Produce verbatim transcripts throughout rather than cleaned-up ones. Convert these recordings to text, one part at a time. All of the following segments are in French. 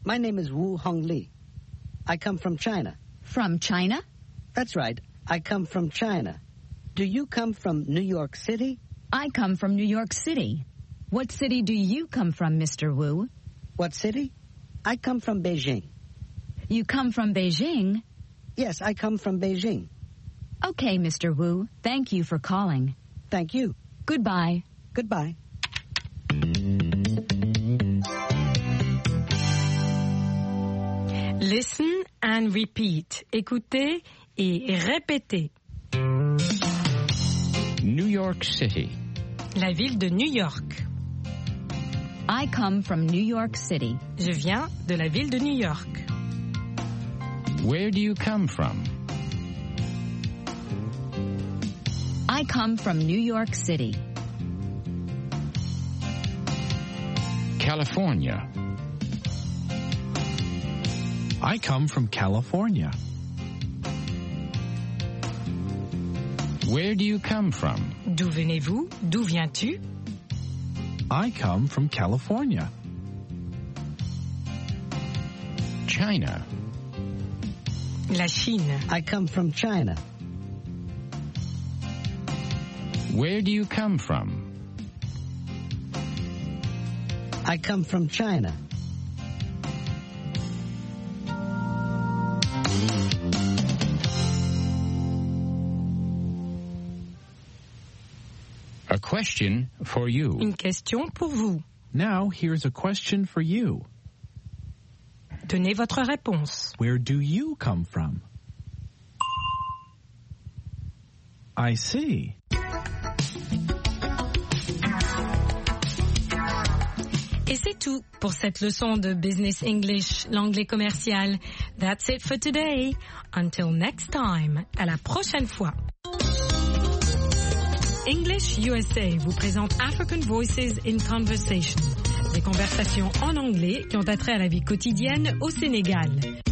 My name is Wu Hongli. I come from China. From China? That's right. I come from China. Do you come from New York City? I come from New York City. What city do you come from, Mister Wu? What city? I come from Beijing. You come from Beijing? Yes, I come from Beijing. Okay, Mister Wu. Thank you for calling. Thank you. Goodbye. Goodbye. Listen and repeat. Écoutez et répétez. New York City. La ville de New York. I come from New York City. Je viens de la ville de New York. Where do you come from? I come from New York City. California. I come from California. Where do you come from? D'où venez-vous? D'où viens-tu? I come from California. China. La Chine. I come from China. Where do you come from? I come from China. A question for you. Une question pour vous. Now, here's a question for you. Donnez votre réponse. Where do you come from? I see. Et c'est tout pour cette leçon de Business English, l'anglais commercial. That's it for today. Until next time. À la prochaine fois. English U S A vous présente African Voices in Conversation. Des conversations en anglais qui ont attrait à la vie quotidienne au Sénégal.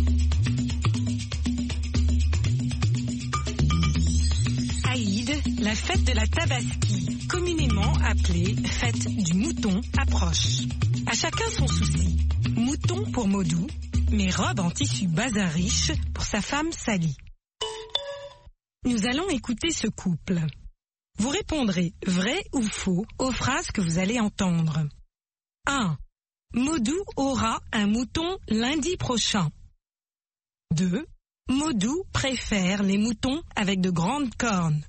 Aïd, la fête de la Tabaski, communément appelée fête du mouton, approche. À chacun son souci. Mouton pour Modou, mais robe en tissu bazin riche pour sa femme Sally. Nous allons écouter ce couple. Vous répondrez vrai ou faux aux phrases que vous allez entendre. un. Modou aura un mouton lundi prochain. deux. Modou préfère les moutons avec de grandes cornes.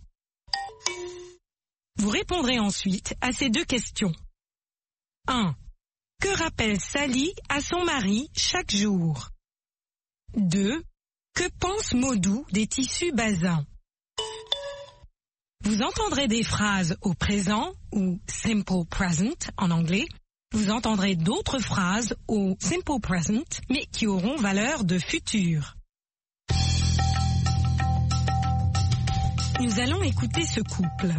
Vous répondrez ensuite à ces deux questions. un. Que rappelle Sally à son mari chaque jour? deux. Que pense Modou des tissus bazins? Vous entendrez des phrases au présent ou simple present en anglais. Vous entendrez d'autres phrases au simple present mais qui auront valeur de futur. Nous allons écouter ce couple.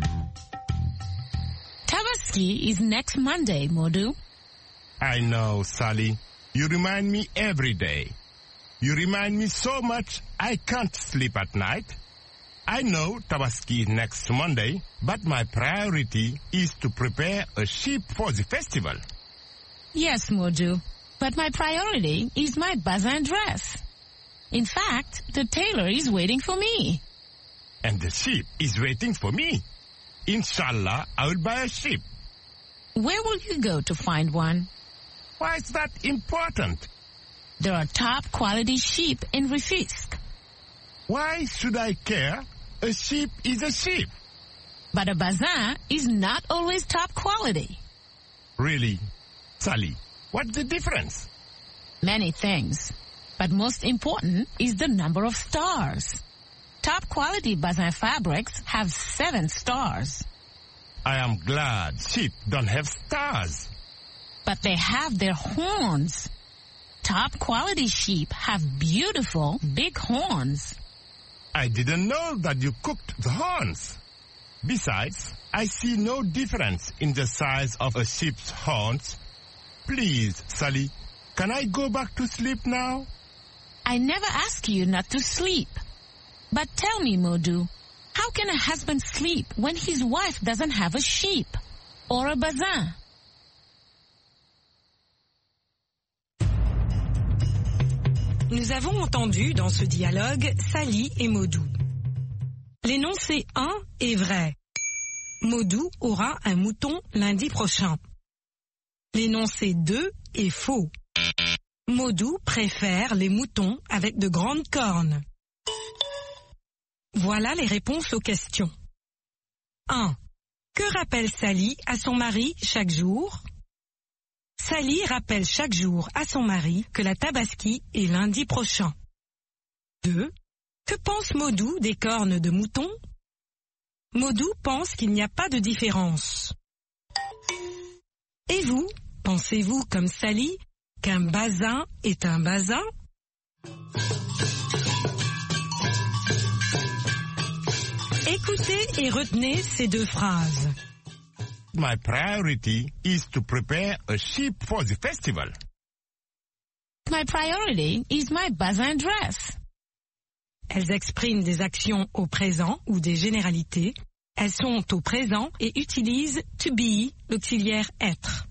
Tabaski is next Monday, Modou. I know, Sally. You remind me every day. You remind me so much I can't sleep at night. I know Tabaski is next Monday, but my priority is to prepare a sheep for the festival. Yes, Modou, but my priority is my bazin dress. In fact, the tailor is waiting for me. And the sheep is waiting for me. Inshallah, I will buy a sheep. Where will you go to find one? Why is that important? There are top quality sheep in Rufisque. Why should I care? A sheep is a sheep. But a bazin is not always top quality. Really? Sally, what's the difference? Many things. But most important is the number of stars. Top quality bazin fabrics have seven stars. I am glad sheep don't have stars. But they have their horns. Top quality sheep have beautiful big horns. I didn't know that you cooked the horns. Besides, I see no difference in the size of a sheep's horns. Please, Sally, can I go back to sleep now? I never ask you not to sleep. But tell me, Modou, how can a husband sleep when his wife doesn't have a sheep or a bazin? Nous avons entendu dans ce dialogue Sally et Modou. L'énoncé un est vrai. Modou aura un mouton lundi prochain. L'énoncé deux est faux. Modou préfère les moutons avec de grandes cornes. Voilà les réponses aux questions. un. Que rappelle Sally à son mari chaque jour? Sally rappelle chaque jour à son mari que la Tabaski est lundi prochain. deux. Que pense Modou des cornes de mouton? Modou pense qu'il n'y a pas de différence. Et vous, pensez-vous comme Sally qu'un bazin est un bazin? Écoutez et retenez ces deux phrases. My priority is to prepare a sheep for the festival. My priority is my bazin dress. Elles expriment des actions au présent ou des généralités. Elles sont au présent et utilisent to be, l'auxiliaire être.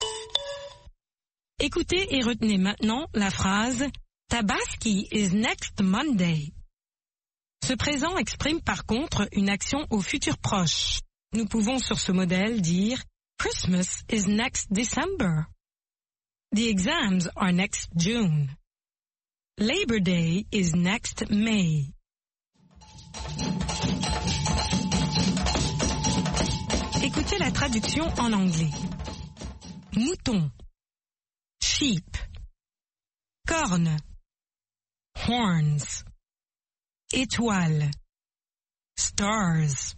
Écoutez et retenez maintenant la phrase Tabaski is next Monday. Ce présent exprime par contre une action au futur proche. Nous pouvons sur ce modèle dire Christmas is next December. The exams are next June. Labor Day is next May. Écoutez la traduction en anglais. Mouton. Sheep. Corne. Horns. Étoile. Stars.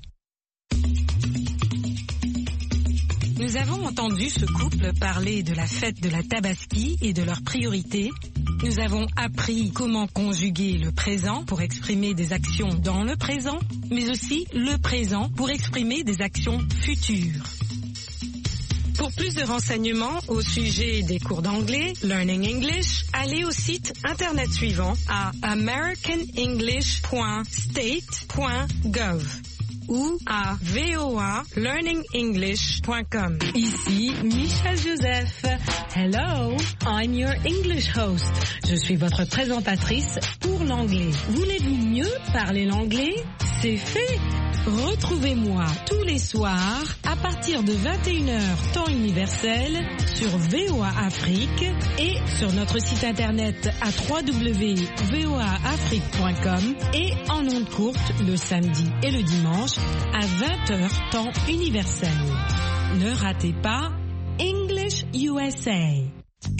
Nous avons entendu ce couple parler de la fête de la Tabaski et de leurs priorités. Nous avons appris comment conjuguer le présent pour exprimer des actions dans le présent, mais aussi le présent pour exprimer des actions futures. Pour plus de renseignements au sujet des cours d'anglais, Learning English, allez au site internet suivant à american english point state point gov ou à voa learning english point com. Ici Michel Joseph. Hello, I'm your English host. Je suis votre présentatrice pour l'anglais. Voulez-vous mieux parler l'anglais? C'est fait. Retrouvez-moi tous les soirs à partir de vingt et une heures temps universel sur V O A Afrique et sur notre site internet à w w w point v o a afrique point com et en ondes courtes le samedi et le dimanche à vingt heures temps universel. Ne ratez pas English U S A.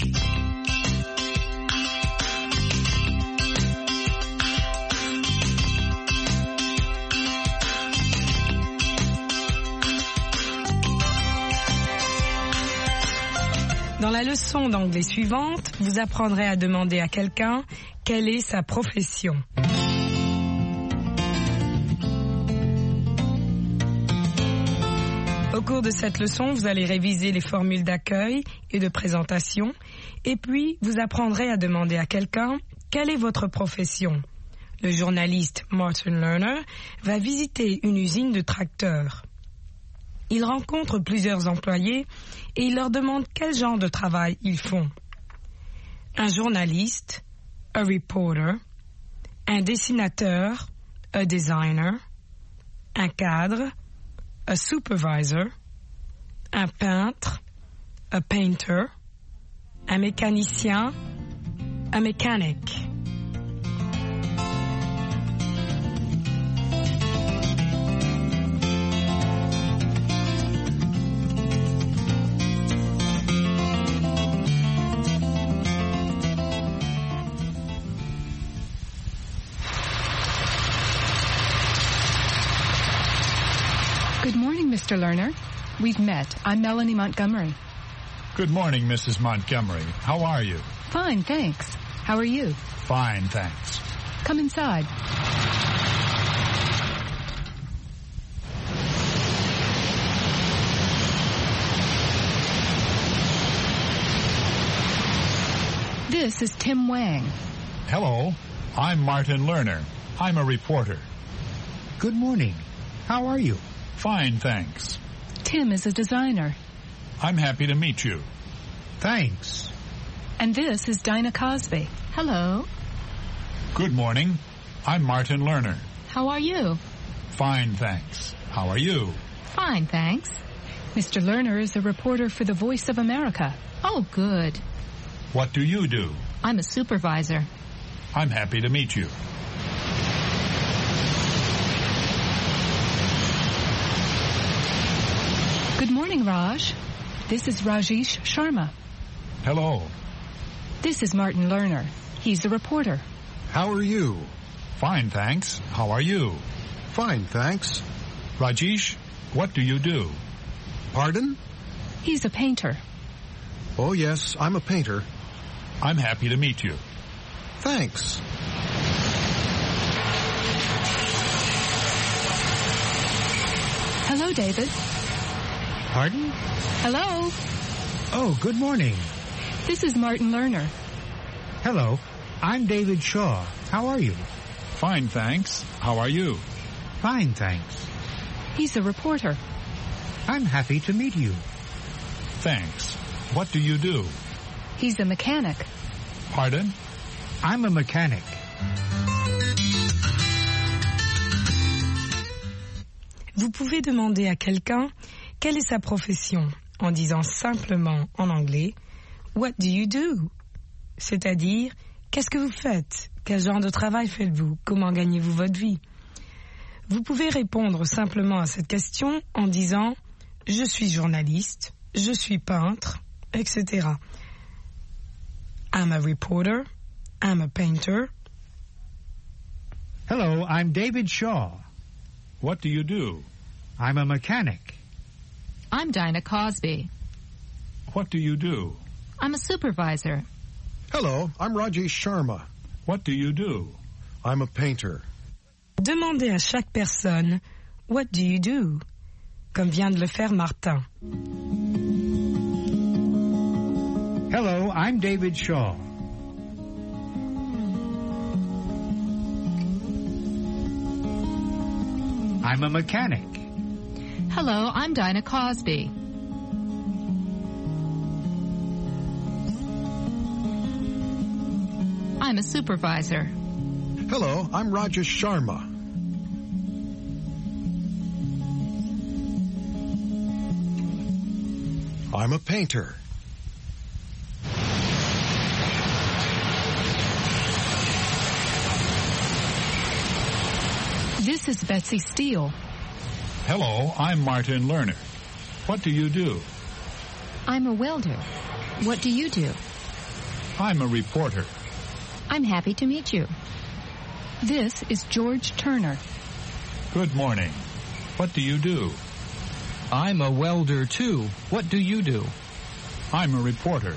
Dans la leçon d'anglais suivante, vous apprendrez à demander à quelqu'un quelle est sa profession. Au cours de cette leçon, vous allez réviser les formules d'accueil et de présentation, et puis vous apprendrez à demander à quelqu'un quelle est votre profession. Le journaliste Martin Lerner va visiter une usine de tracteurs. Il rencontre plusieurs employés et il leur demande quel genre de travail ils font. Un journaliste, a reporter, un dessinateur, a designer, un cadre, a supervisor, un peintre, a painter, un mécanicien, a mechanic. Good morning, Mister Lerner. We've met. I'm Melanie Montgomery. Good morning, Missus Montgomery. How are you? Fine, thanks. How are you? Fine, thanks. Come inside. This is Tim Wang. Hello. I'm Martin Lerner. I'm a reporter. Good morning. How are you? Fine, thanks. Tim is a designer. I'm happy to meet you. Thanks. And this is Dinah Cosby. Hello. Good morning. I'm Martin Lerner. How are you? Fine, thanks. How are you? Fine, thanks. Mister Lerner is a reporter for the Voice of America. Oh, good. What do you do? I'm a supervisor. I'm happy to meet you. Good morning, Raj. This is Rajesh Sharma. Hello. This is Martin Lerner. He's a reporter. How are you? Fine, thanks. How are you? Fine, thanks. Rajesh, what do you do? Pardon? He's a painter. Oh, yes, I'm a painter. I'm happy to meet you. Thanks. Hello, David. Pardon? Hello. Oh, good morning. This is Martin Lerner. Hello. I'm David Shaw. How are you? Fine, thanks. How are you? Fine, thanks. He's a reporter. I'm happy to meet you. Thanks. What do you do? He's a mechanic. Pardon? I'm a mechanic. Vous pouvez demander à quelqu'un quelle est sa profession en disant simplement en anglais « What do you do ?» C'est-à-dire « Qu'est-ce que vous faites ? Quel genre de travail faites-vous ? Comment gagnez-vous votre vie ?» Vous pouvez répondre simplement à cette question en disant « Je suis journaliste, je suis peintre, et cetera. I'm a reporter, I'm a painter. » Hello, I'm David Shaw. What do you do? I'm a mechanic. I'm Dinah Cosby. What do you do? I'm a supervisor. Hello, I'm Rajesh Sharma. What do you do? I'm a painter. Demandez à chaque personne « What do you do ?» comme vient de le faire Martin. Hello, I'm David Shaw. I'm a mechanic. Hello, I'm Dinah Cosby. I'm a supervisor. Hello, I'm Rajesh Sharma. I'm a painter. This is Betsy Steele. Hello, I'm Martin Lerner. What do you do? I'm a welder. What do you do? I'm a reporter. I'm happy to meet you. This is George Turner. Good morning. What do you do? I'm a welder, too. What do you do? I'm a reporter.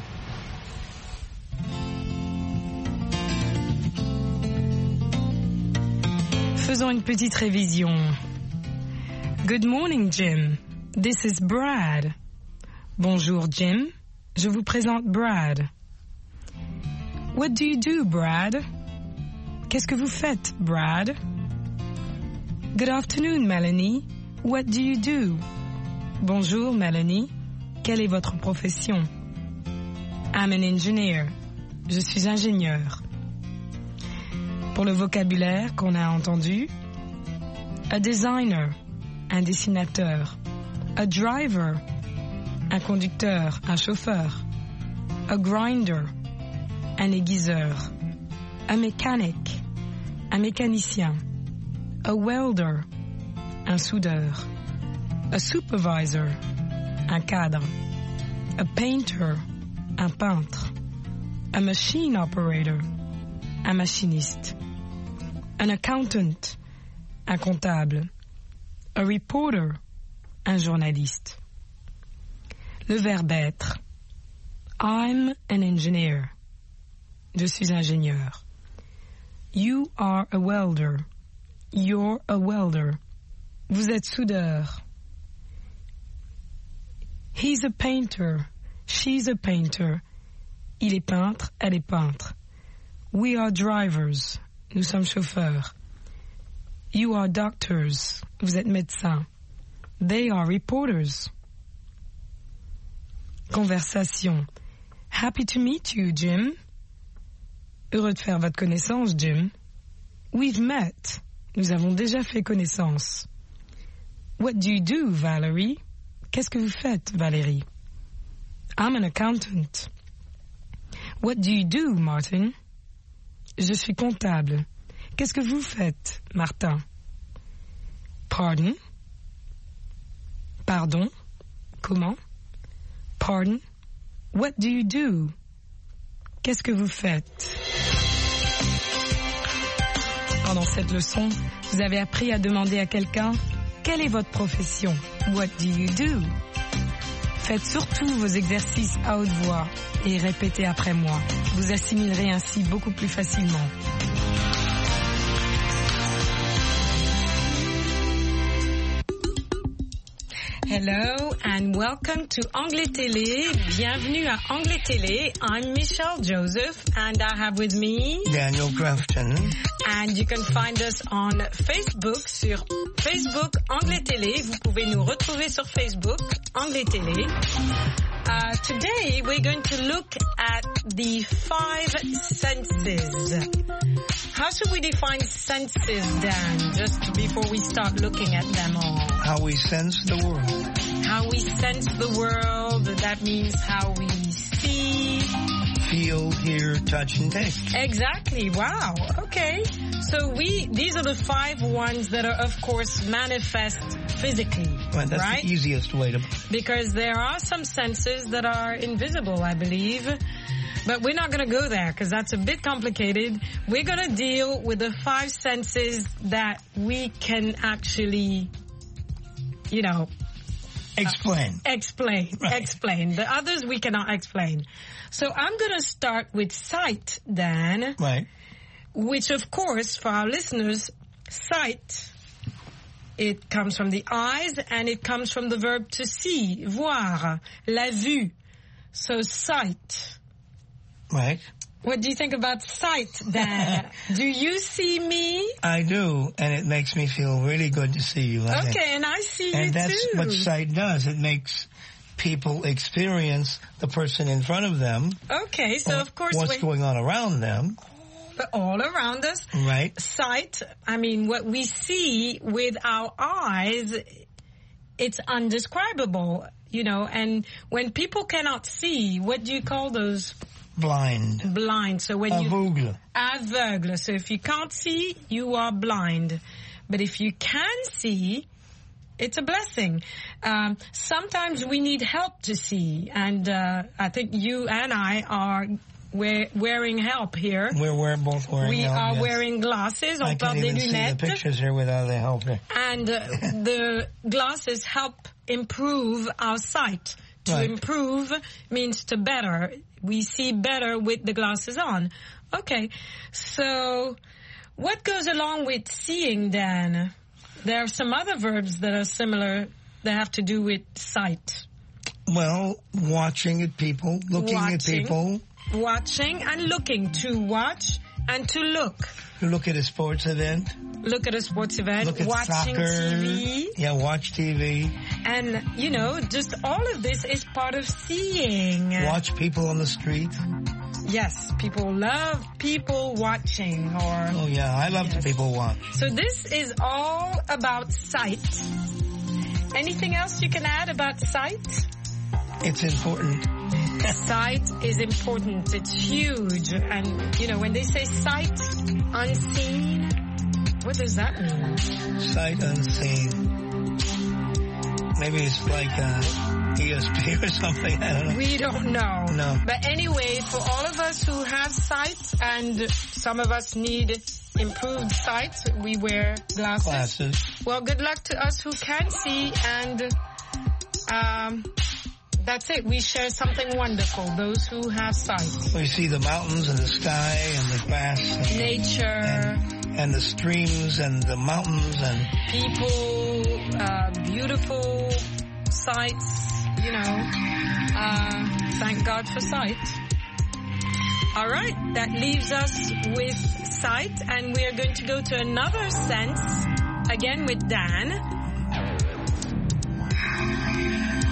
Faisons une petite révision. Good morning, Jim. This is Brad. Bonjour, Jim. Je vous présente Brad. What do you do, Brad? Qu'est-ce que vous faites, Brad? Good afternoon, Melanie. What do you do? Bonjour, Melanie. Quelle est votre profession? I'm an engineer. Je suis ingénieur. Pour le vocabulaire qu'on a entendu, a designer, un dessinateur, a driver, un conducteur, un chauffeur, a grinder, un aiguiseur, a mechanic, un mécanicien, a welder, un soudeur, a supervisor, un cadre, a painter, un peintre, a machine operator, un machiniste, an accountant, un comptable, a reporter, un journaliste. Le verbe être. I'm an engineer. Je suis ingénieur. You are a welder. You're a welder. Vous êtes soudeur. He's a painter. She's a painter. Il est peintre, elle est peintre. We are drivers. Nous sommes chauffeurs. You are doctors. Vous êtes médecins. They are reporters. Conversation. Happy to meet you, Jim. Heureux de faire votre connaissance, Jim. We've met. Nous avons déjà fait connaissance. What do you do, Valerie? Qu'est-ce que vous faites, Valérie? I'm an accountant. What do you do, Martin? Je suis comptable. Qu'est-ce que vous faites, Martin? Pardon? Pardon? Comment? Pardon? What do you do? Qu'est-ce que vous faites? Pendant cette leçon, vous avez appris à demander à quelqu'un « Quelle est votre profession? What do you do? » Faites surtout vos exercices à haute voix et répétez après moi. Vous assimilerez ainsi beaucoup plus facilement. Hello and welcome to Anglais Télé. Bienvenue à Anglais Télé. I'm Michelle Joseph and I have with me Daniel Grafton. And you can find us on Facebook sur Facebook Anglais Télé. Vous pouvez nous retrouver sur Facebook Anglais Télé. Uh, today we're going to look at the five senses. How should we define senses, Dan, just before we start looking at them all? How we sense the world. How we sense the world, that means how we see, feel, hear, touch, and taste. Exactly. Wow. Okay. So we, these are the five ones that are, of course, manifest physically, well, that's right? the easiest way to... Because there are some senses that are invisible, I believe. But we're not going to go there because that's a bit complicated. We're going to deal with the five senses that we can actually, you know... Explain. Uh, explain. Right. Explain. The others we cannot explain. So I'm going to start with sight, Dan. Right. Which, of course, for our listeners, sight, it comes from the eyes and it comes from the verb to see, voir, la vue. So sight. Right. What do you think about sight, Dan? Do you see me? I do, and it makes me feel really good to see you. I Okay, think. and I see and you too. And that's what sight does. It makes people experience the person in front of them. Okay, so of course... What's going on around them. All around us. Right. Sight, I mean, what we see with our eyes, it's undescribable, you know, and when people cannot see, what do you call those? Blind. Blind. So when Aveugle. you... Aveugle. So if you can't see, you are blind. But if you can see, it's a blessing. Um, sometimes we need help to see. And uh, I think you and I are we're wearing help here. We're, we're both wearing we help, are yes. wearing glasses. I can't even see the pictures here without the help. And uh, the glasses help improve our sight. To right. improve means to better. We see better with the glasses on. Okay, so what goes along with seeing, Dan? There are some other verbs that are similar that have to do with sight. Well, watching at people, looking watching, at people. Watching and looking. To watch and to look. You look at a sports event. Look at a sports event. Look at watching soccer. T V. Yeah, watch T V. And, you know, just all of this is part of seeing. Watch people on the street. Yes, people love people watching. Or Oh, yeah, I love yes. the people watch. So this is all about sight. Anything else you can add about sight? It's important. Sight is important. It's huge. And, you know, when they say sight unseen, what does that mean? Sight unseen. Maybe it's like uh, E S P or something. I don't know. We don't know. No. But anyway, for all of us who have sight, and some of us need improved sight, we wear glasses. Glasses. Well, good luck to us who can see, and um, that's it. We share something wonderful, those who have sight. We see the mountains and the sky and the grass. And, Nature. And, and the streams and the mountains and... People, uh, beautiful sights, you know. Uh, thank God for sight. All right, that leaves us with sight, and we are going to go to another sense, again with Dan.